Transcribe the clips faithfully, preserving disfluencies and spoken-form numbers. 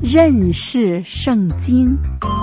认识圣经。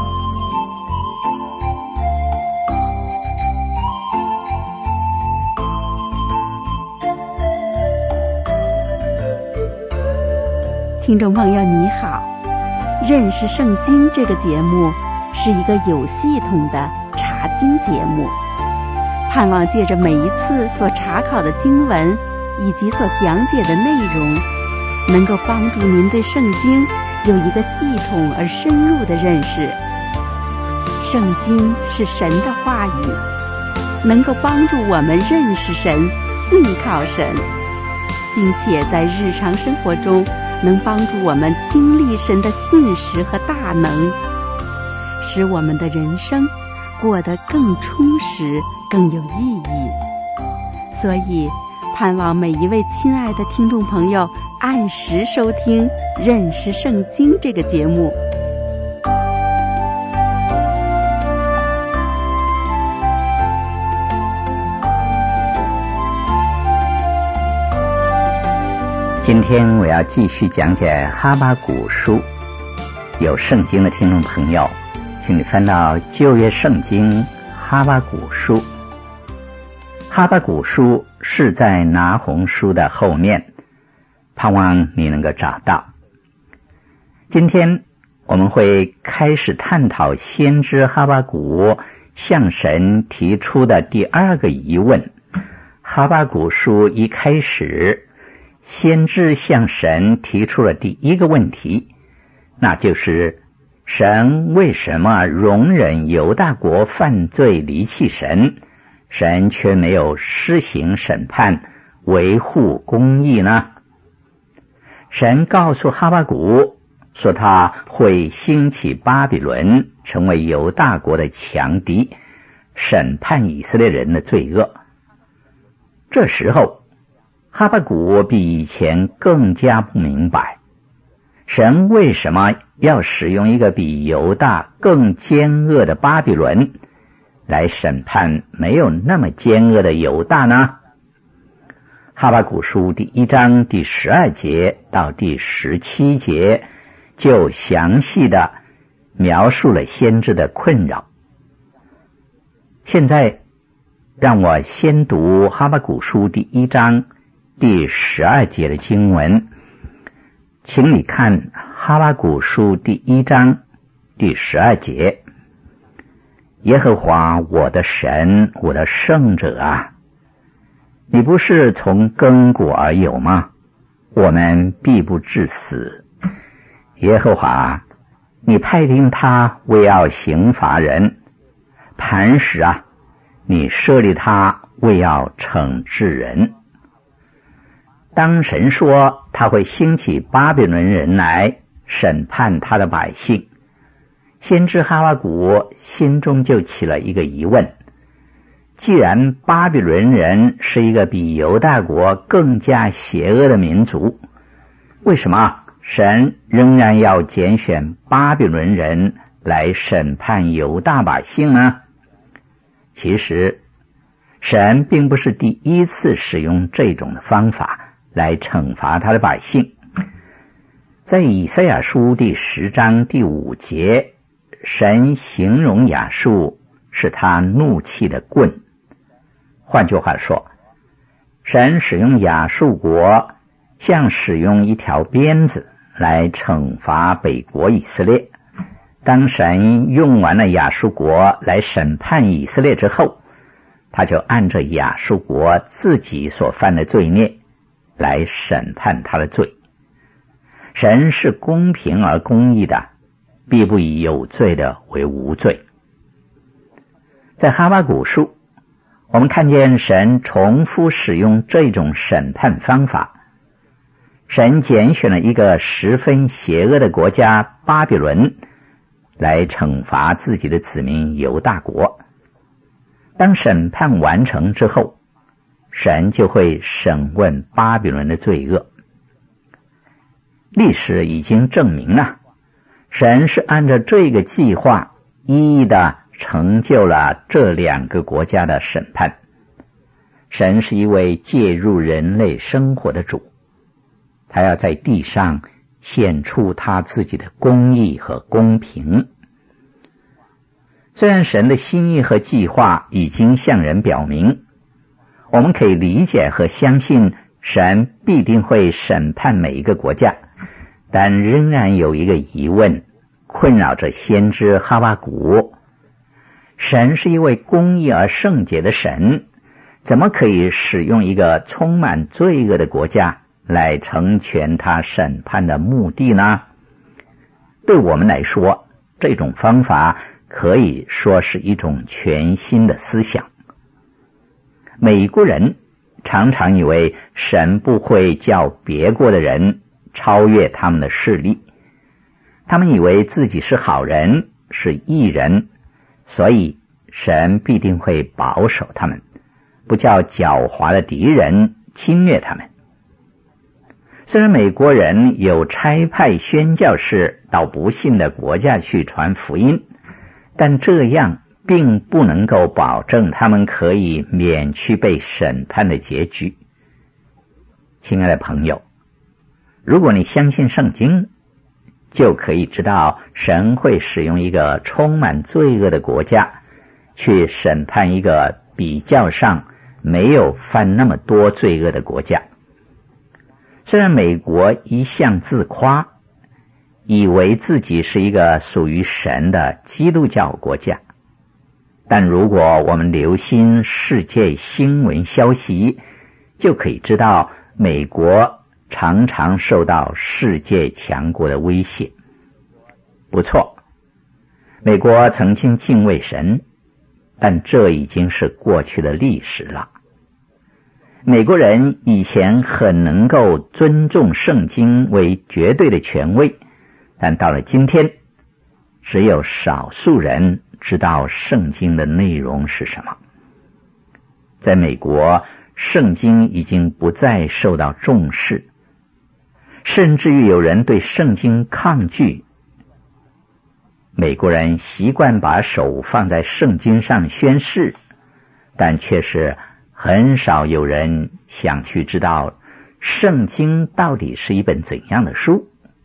听众朋友你好，认识圣经这个节目是一个有系统的查经节目，盼望借着每一次所查考的经文以及所讲解的内容，能够帮助您对圣经有一个系统而深入的认识。圣经是神的话语，能够帮助我们认识神、信靠神，并且在日常生活中能帮助我们经历神的信实和大能，使我们的人生过得更充实、更有意义。所以盼望每一位亲爱的听众朋友按时收听《认识圣经》这个节目。 今天我要继续讲解哈巴谷书。有圣经的听众朋友，请你翻到旧约圣经哈巴谷书。哈巴谷书是在拿红书的后面，盼望你能够找到。今天我们会开始探讨先知哈巴谷向神提出的第二个疑问。哈巴谷书一开始，先知向神提出了第一个问题，那就是神为什么容忍犹大国犯罪离弃神，神却没有施行审判，维护公义呢？神告诉哈巴谷说，他会兴起巴比伦，成为犹大国的强敌，审判以色列人的罪恶。这时候哈巴谷比以前更加不明白，神为什么要使用一个比犹大更奸恶的巴比伦来审判没有那么奸恶的犹大呢？哈巴谷书第一章第十二节到第十七节就详细的描述了先知的困扰。现在让我先读哈巴谷书第一章第十二节的经文，请你看哈巴谷书第一章第十二节。耶和华我的神，我的圣者啊，你不是从亘古而有吗？我们必不致死。耶和华，你派定他为要刑罚人，磐石啊，你设立他为要惩治人。当神说他会兴起巴比伦人来审判他的百姓，先知哈巴谷心中就起了一个疑问，既然巴比伦人是一个比犹大国更加邪恶的民族，为什么神仍然要拣选巴比伦人来审判犹大百姓呢？其实神并不是第一次使用这种的方法来惩罚他的百姓。在以赛亚书第十章第五节，神形容亚述是他怒气的棍。换句话说，神使用亚述国像使用一条鞭子来惩罚北国以色列。当神用完了亚述国来审判以色列之后，他就按着亚述国自己所犯的罪孽来审判他的罪。神是公平而公义的，必不以有罪的为无罪。在哈巴谷书，我们看见神重复使用这种审判方法。神拣选了一个十分邪恶的国家巴比伦来惩罚自己的子民犹大国。当审判完成之后，神就会审问巴比伦的罪恶。历史已经证明了，神是按照这个计划一一的成就了这两个国家的审判。神是一位介入人类生活的主，他要在地上显出他自己的公义和公平。虽然神的心意和计划已经向人表明，我们可以理解和相信神必定会审判每一个国家，但仍然有一个疑问困扰着先知哈巴谷。神是一位公义而圣洁的神，怎么可以使用一个充满罪恶的国家来成全他审判的目的呢？对我们来说，这种方法可以说是一种全新的思想。美国人常常以为神不会叫别国的人超越他们的势力，他们以为自己是好人，是义人，所以神必定会保守他们，不叫狡猾的敌人侵略他们。虽然美国人有差派宣教士到不信的国家去传福音，但这样并不能够保证他们可以免去被审判的结局。亲爱的朋友，如果你相信圣经，就可以知道神会使用一个充满罪恶的国家去审判一个比较上没有犯那么多罪恶的国家。虽然美国一向自夸，以为自己是一个属于神的基督教国家，但如果我们留心世界新闻消息，就可以知道美国常常受到世界强国的威胁。不错，美国曾经敬畏神，但这已经是过去的历史了。美国人以前很能够尊重圣经为绝对的权威，但到了今天，只有少数人知道圣经的内容是什么。在美国，圣经已经不再受到重视，甚至于有人对圣经抗拒。美国人习惯把手放在圣经上宣誓，但却是很少有人想去知道圣经到底是一本怎样的书。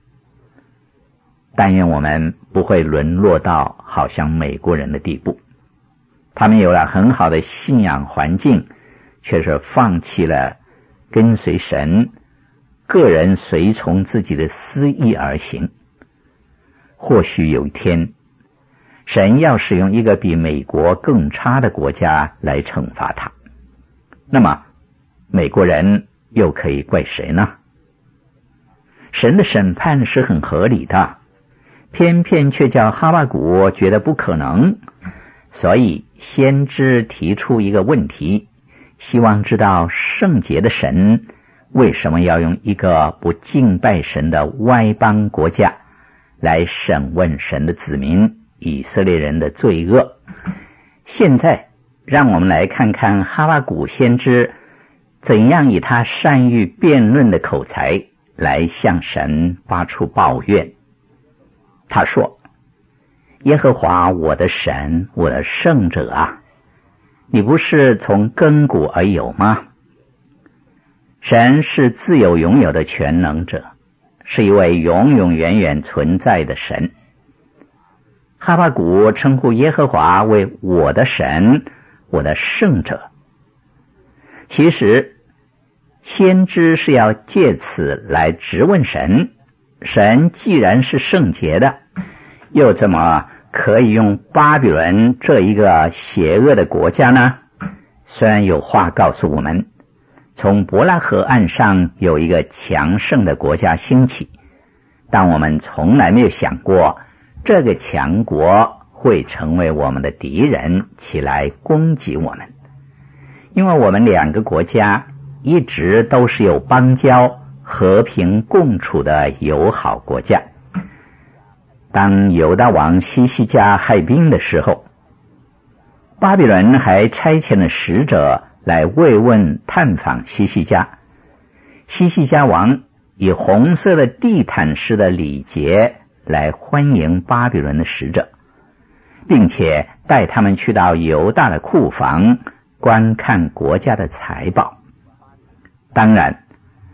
但愿我们不会沦落到好像美国人的地步，他们有了很好的信仰环境，却是放弃了跟随神，个人随从自己的私意而行。或许有一天，神要使用一个比美国更差的国家来惩罚他，那么美国人又可以怪谁呢？神的审判是很合理的，偏偏却叫哈巴谷觉得不可能，所以先知提出一个问题，希望知道圣洁的神为什么要用一个不敬拜神的外邦国家来审问神的子民以色列人的罪恶。现在让我们来看看哈巴谷先知怎样以他善于辩论的口才来向神发出抱怨。他说：耶和华我的神，我的圣者啊，你不是从亘古而有吗？神是自有永有的全能者，是一位永永远远存在的神。哈巴谷称呼耶和华为我的神，我的圣者。其实先知是要借此来质问神，神既然是圣洁的，又怎么可以用巴比伦这一个邪恶的国家呢？虽然有话告诉我们，从伯拉河岸上有一个强盛的国家兴起，但我们从来没有想过这个强国会成为我们的敌人，起来攻击我们。因为我们两个国家一直都是有邦交、和平共处的友好国家。当犹大王西西家害兵的时候，巴比伦还差遣了使者来慰问探访西西家。西西家王以红色的地毯式的礼节来欢迎巴比伦的使者，并且带他们去到犹大的库房观看国家的财宝。当然，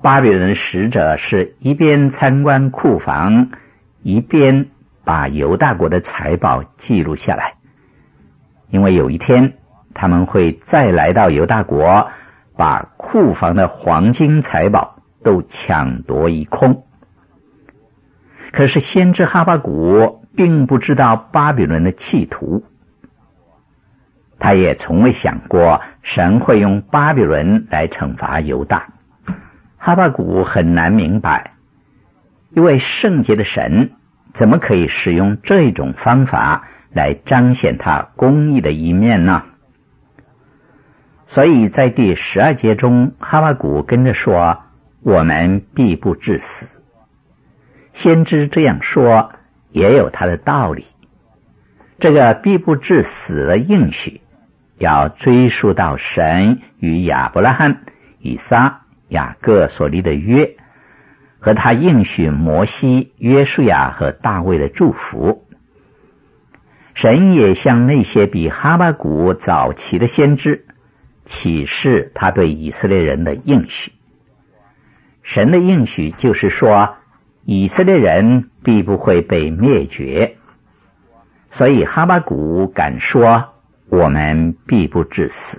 巴比伦使者是一边参观库房，一边把犹大国的财宝记录下来，因为有一天他们会再来到犹大国，把库房的黄金财宝都抢夺一空。可是先知哈巴谷并不知道巴比伦的企图，他也从未想过神会用巴比伦来惩罚犹大。哈巴谷很难明白，一位圣洁的神怎么可以使用这种方法来彰显他公义的一面呢？所以在第十二节中，哈巴谷跟着说，我们必不致死。先知这样说也有他的道理。这个必不致死的应许要追溯到神与亚伯拉罕、以撒、雅各所立的约，和他应许摩西、约书亚和大卫的祝福。神也向那些比哈巴谷早期的先知启示他对以色列人的应许。神的应许就是说，以色列人必不会被灭绝，所以哈巴谷敢说，我们必不致死。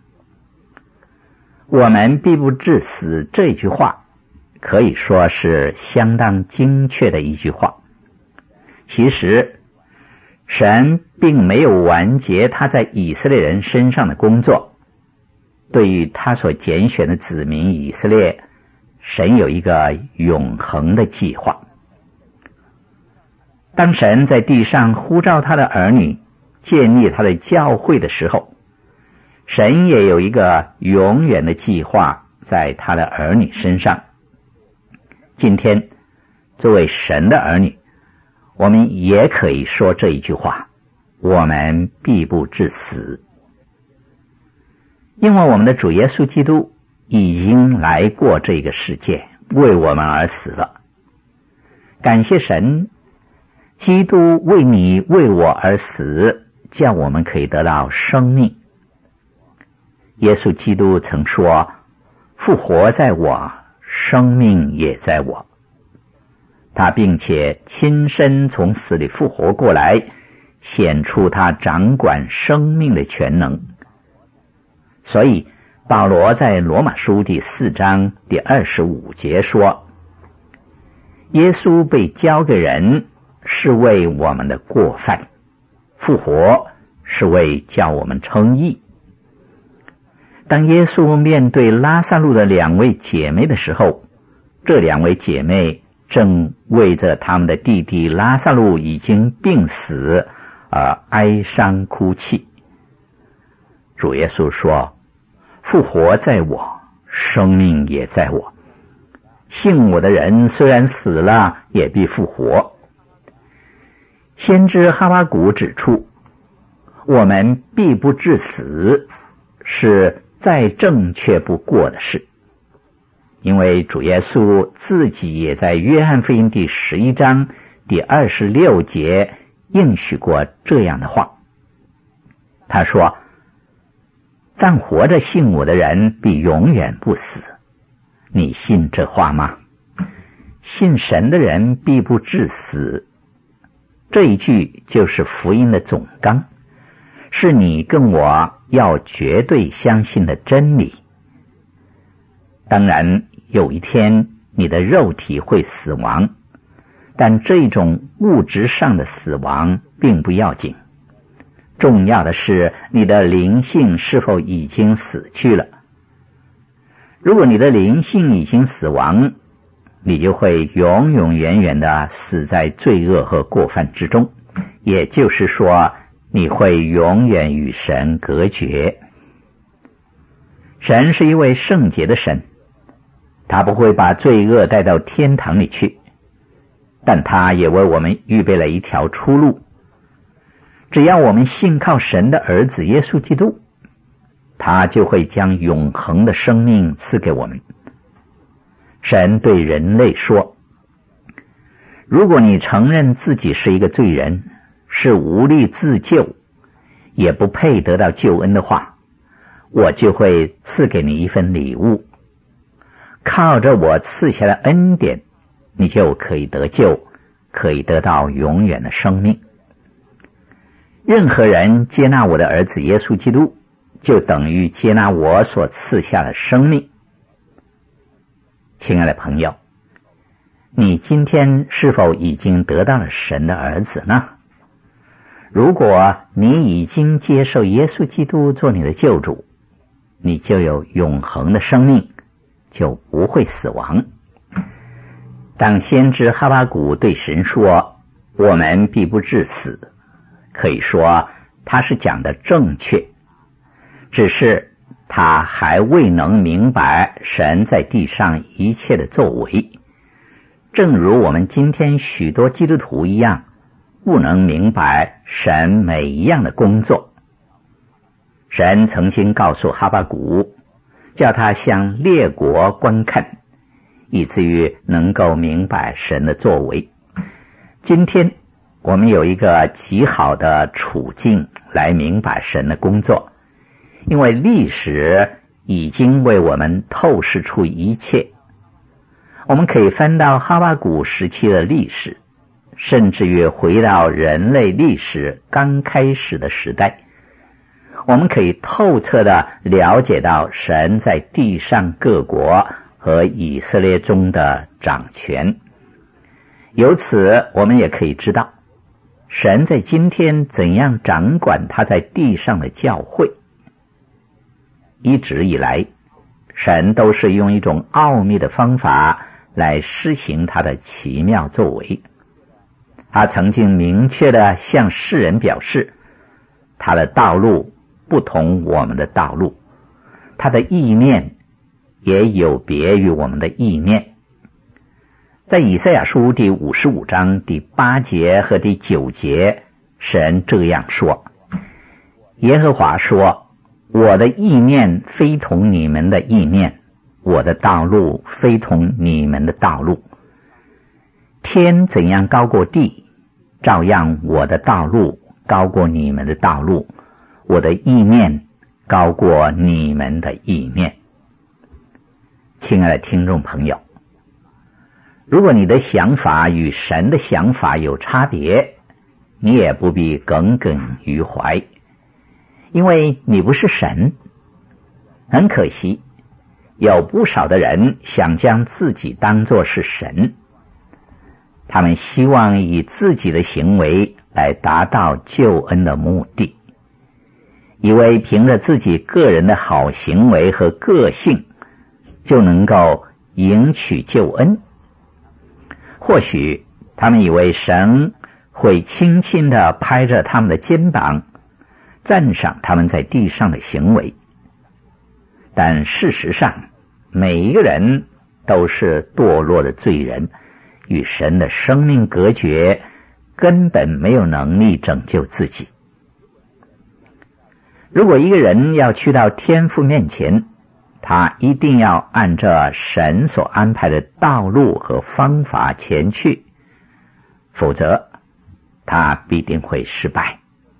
我们必不致死这句话可以说是相当精确的一句话。其实神并没有完结他在以色列人身上的工作，对于他所拣选的子民以色列，神有一个永恒的计划。当神在地上呼召他的儿女，建立他的教会的时候，神也有一个永远的计划在他的儿女身上。今天作为神的儿女，我们也可以说这一句话，我们必不致死。因为我们的主耶稣基督已经来过这个世界，为我们而死了。感谢神，基督为你为我而死，叫我们可以得到生命。耶稣基督曾说，复活在我，生命也在我。他并且亲身从死里复活过来，显出他掌管生命的全能。所以保罗在罗马书第四章第二十五节说，耶稣被交给人是为我们的过犯，复活是为叫我们称义。当耶稣面对拉撒路的两位姐妹的时候，这两位姐妹正为着他们的弟弟拉撒路已经病死而哀伤哭泣。主耶稣说，复活在我，生命也在我。信我的人虽然死了，也必复活。先知哈巴谷指出，我们必不致死是再正确不过的事，因为主耶稣自己也在约翰福音第十一章第二十六节应许过这样的话。他说，暂活着信我的人必永远不死。你信这话吗？信神的人必不致死。这一句就是福音的总纲，是你跟我要绝对相信的真理。当然有一天你的肉体会死亡，但这种物质上的死亡并不要紧，重要的是你的灵性是否已经死去了。如果你的灵性已经死亡，你就会永永远远的死在罪恶和过犯之中，也就是说你会永远与神隔绝。神是一位圣洁的神，他不会把罪恶带到天堂里去，但他也为我们预备了一条出路。只要我们信靠神的儿子耶稣基督，他就会将永恒的生命赐给我们。神对人类说，如果你承认自己是一个罪人，是无力自救，也不配得到救恩的话，我就会赐给你一份礼物。 靠着我赐下的恩典，你就可以得救，可以得到永远的生命。任何人接纳我的儿子耶稣基督，就等于接纳我所赐下的生命。亲爱的朋友，你今天是否已经得到了神的儿子呢？如果你已经接受耶稣基督做你的救主，你就有永恒的生命，就不会死亡。当先知哈巴谷对神说我们必不致死，可以说他是讲的正确，只是他还未能明白神在地上一切的作为，正如我们今天许多基督徒一样，不能明白神每一样的工作。神曾经告诉哈巴谷，叫他向列国观看，以至于能够明白神的作为。今天我们有一个极好的处境来明白神的工作，因为历史已经为我们透视出一切。我们可以翻到哈巴谷时期的历史，甚至于回到人类历史刚开始的时代，我们可以透彻地了解到神在地上各国和以色列中的掌权。由此我们也可以知道神在今天怎样掌管他在地上的教会。一直以来，神都是用一种奥秘的方法来施行他的奇妙作为。他曾经明确地向世人表示，他的道路不同我们的道路，他的意念也有别于我们的意念。在以赛亚书第五十五章第八节和第九节，神这样说：耶和华说，我的意念非同你们的意念，我的道路非同你们的道路。天怎样高过地，照样我的道路高过你们的道路，我的意念高过你们的意念。亲爱的听众朋友，如果你的想法与神的想法有差别，你也不必耿耿于怀，因为你不是神。很可惜，有不少的人想将自己当作是神，他们希望以自己的行为来达到救恩的目的，以为凭着自己个人的好行为和个性就能够赢取救恩。或许他们以为神会轻轻地拍着他们的肩膀，赞赏他们在地上的行为，但事实上每一个人都是堕落的罪人，与神的生命隔绝，根本没有能力拯救自己。如果一个人要去到天父面前，他一定要按照神所安排的道路和方法前去，否则他必定会失败。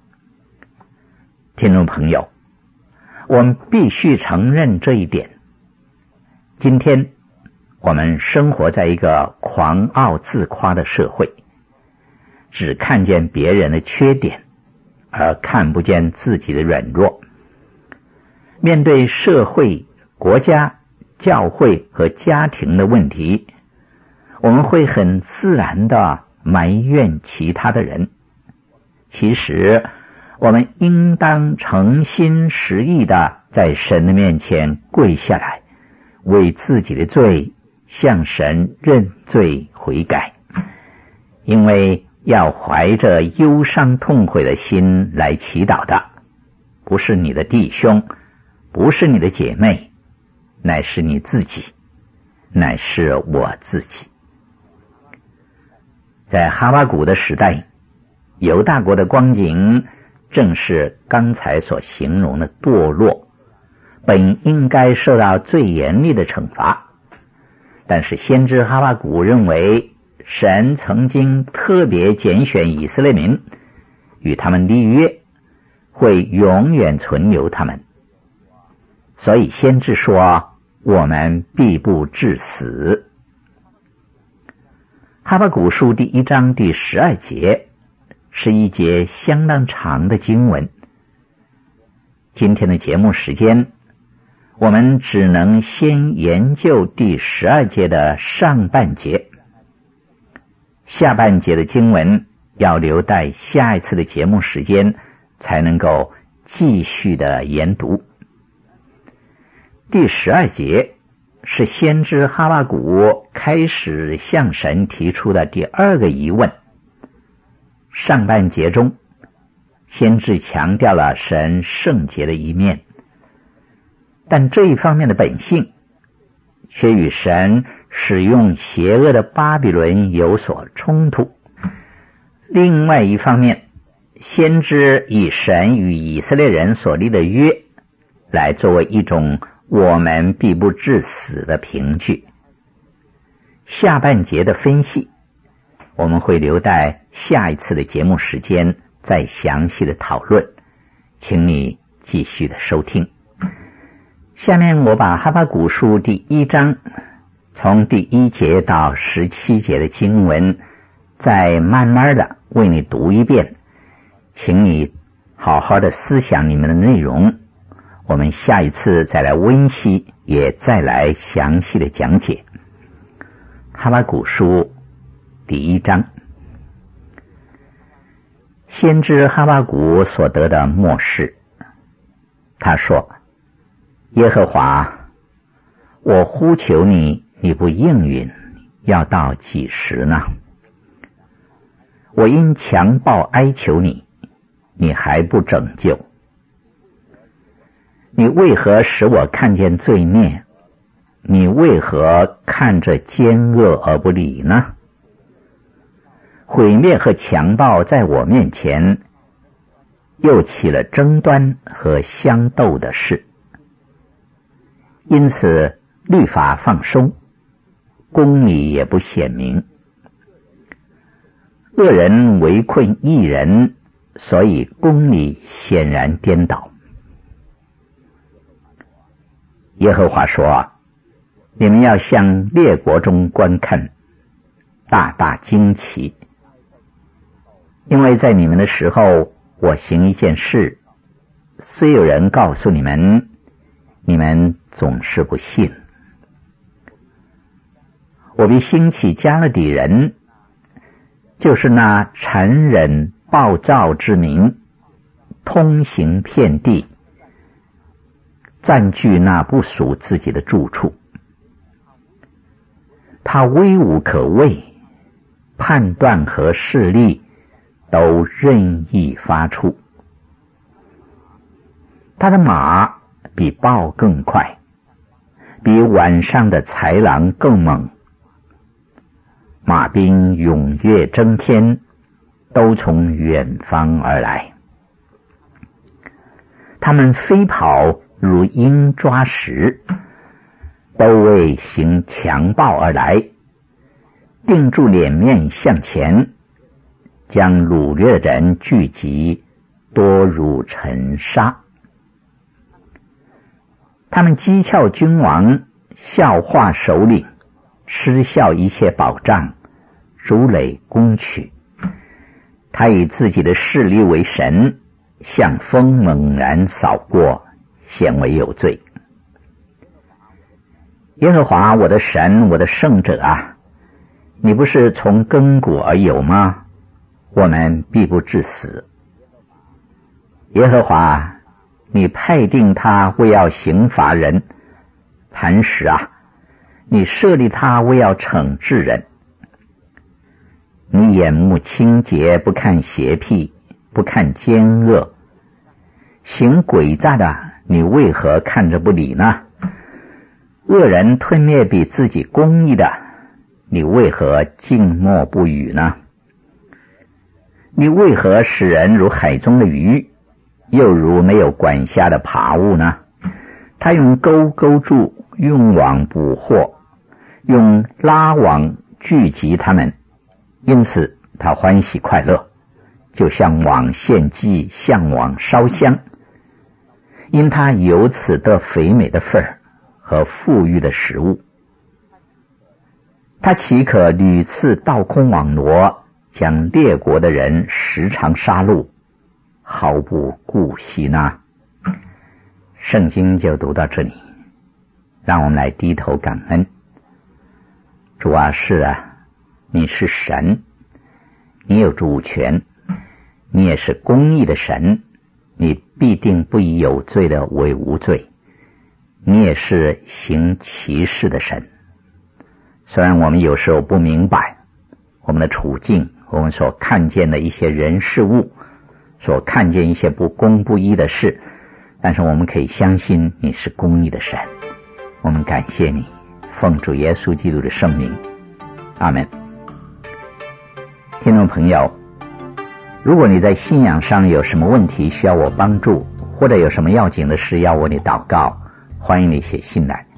听众朋友，我们必须承认这一点。今天我们生活在一个狂傲自夸的社会，只看见别人的缺点，而看不见自己的软弱。面对社会、国家、教会和家庭的问题，我们会很自然地埋怨其他的人。其实我们应当诚心实意地在神的面前跪下来，为自己的罪向神认罪悔改，因为要怀着忧伤痛悔的心来祈祷的，不是你的弟兄，不是你的姐妹，乃是你自己，乃是我自己。在哈巴谷的时代，犹大国的光景正是刚才所形容的堕落，本应该受到最严厉的惩罚。但是先知哈巴谷认为，神曾经特别拣选以色列民，与他们立约，会永远存留他们。所以先知说， 我们必不致死。哈巴谷书第一章第十二节是一节相当长的经文。今天的节目时间，我们只能先研究第十二节的上半节，下半节的经文要留待下一次的节目时间才能够继续的研读。第十二节是先知哈巴谷开始向神提出的第二个疑问。上半节中，先知强调了神圣洁的一面，但这一方面的本性却与神使用邪恶的巴比伦有所冲突。另外一方面，先知以神与以色列人所立的约来作为一种我们必不致死的凭据。下半节的分析我们会留待下一次的节目时间再详细的讨论，请你继续的收听。下面我把哈巴谷书第一章从第一节到十七节的经文再慢慢的为你读一遍，请你好好的思想里面的内容，我们下一次再来温习，也再来详细的讲解。哈巴谷书第一章，先知哈巴谷所得的默示。他说：耶和华，我呼求你，你不应允，要到几时呢？我因强暴哀求你，你还不拯救。你为何使我看见罪孽？你为何看着奸恶而不理呢？毁灭和强暴在我面前，又起了争端和相斗的事。因此律法放松，公理也不显明。恶人围困义人，所以公理显然颠倒。耶和华说：你们要向列国中观看，大大惊奇，因为在你们的时候，我行一件事，虽有人告诉你们，你们总是不信。我必兴起加勒底人，就是那残忍暴躁之民，通行遍地，占据那不属自己的住处。他威武可畏，判断和势力都任意发出。他的马比豹更快，比晚上的豺狼更猛。马兵踊跃争先，都从远方而来。他们飞跑如鹰抓食，都为行强暴而来，定住脸面向前，将掳掠人聚集，多如尘沙。他们讥诮君王，笑话首领，嗤笑一切保障，如垒攻取。他以自己的势力为神，像风猛然扫过，显为有罪。耶和华我的神，我的圣者啊，你不是从亘古而有吗？我们必不致死。耶和华，你派定他为要刑罚人，磐石啊，你设立他为要惩治人。你眼目清洁，不看邪僻，不看奸恶，行诡诈的，你为何看着不理呢？恶人吞灭比自己公义的，你为何静默不语呢？你为何使人如海中的鱼，又如没有管辖的爬物呢？他用钩勾住，用网捕获，用拉网聚集他们，因此他欢喜快乐，就像网献祭，向网烧香。因他由此得肥美的份儿， 和富裕的食物。他岂可屡次倒空网罗，将列国的人时常杀戮，毫不顾惜呢？圣经就读到这里，让我们来低头感恩。主啊，是啊，你是神，你有主权，你也是公义的神，你必定不以有罪的为无罪，你也是行奇事的神。虽然我们有时候不明白我们的处境，我们所看见的一些人事物，所看见一些不公不义的事，但是我们可以相信你是公义的神。我们感谢你，奉主耶稣基督的圣名，阿们。听众朋友，如果你在信仰上有什么问题需要我帮助，或者有什么要紧的事要我你祷告，欢迎你写信来。